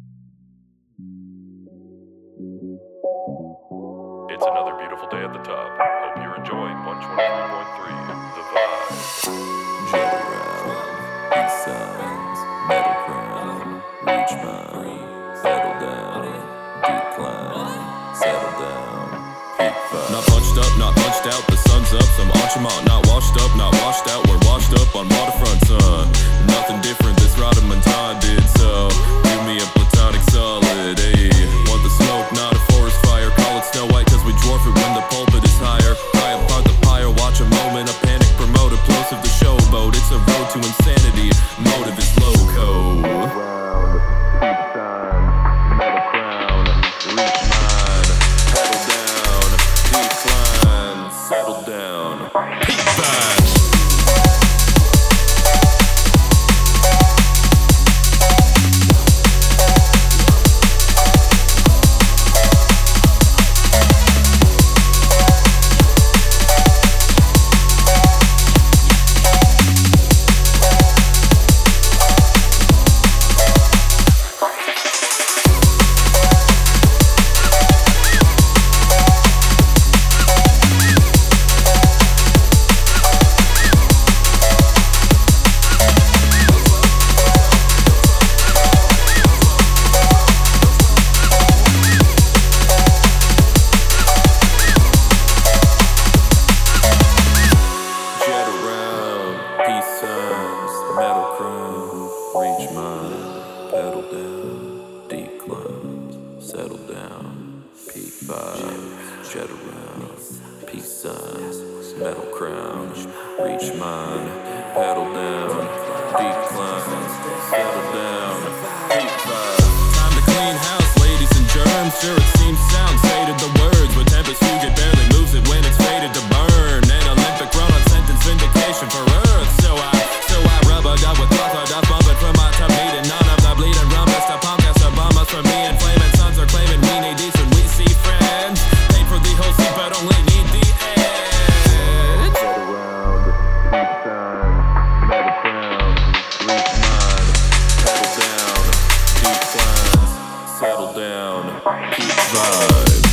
It's another beautiful day at the top. Hope you're enjoying 123.3 The Vibe. Jet around, east signs, metal crown, reach mine, settle down, decline, settle down, peak five. Not punched up, not punched out, the sun's up, some Archimont, not washed up, not washed out, we're washed up on waterfront, son. Nothing different, this Radamantan did so. Give me a platonic solid, ayy. Want the smoke, not a forest fire, call it Snow White cause we dwarf it when the pulpit is higher. Pry apart the pyre, watch a moment, a panic promote, explosive the showboat. It's a road to insanity, motive is loco. Round, peak sign, metal crown, reach mine, pedal down, decline, settle down, peak vibes. Metal crown, reach mine, pedal down, declines, settle down, peak vibes, jet around, peace signs, metal crown, reach mine, pedal down, declines, settle down, peak vibes. Time to clean house, ladies and germs, sure it seems sound, faded the words, but Tempest Fugit barely moves it when it's fated to burn. An Olympic run on sentence vindication for Earth, so I rubbered up with orthodox bumping from my top meeting. None of the bleeding rumpus to punk us or bombers from me and flaming sons are claiming we need these when we see friends. Paid for the whole seat but only need the edge. Get around, peak sign, metal crown, reach mine, pedal down, declines, settle down, peak vibes.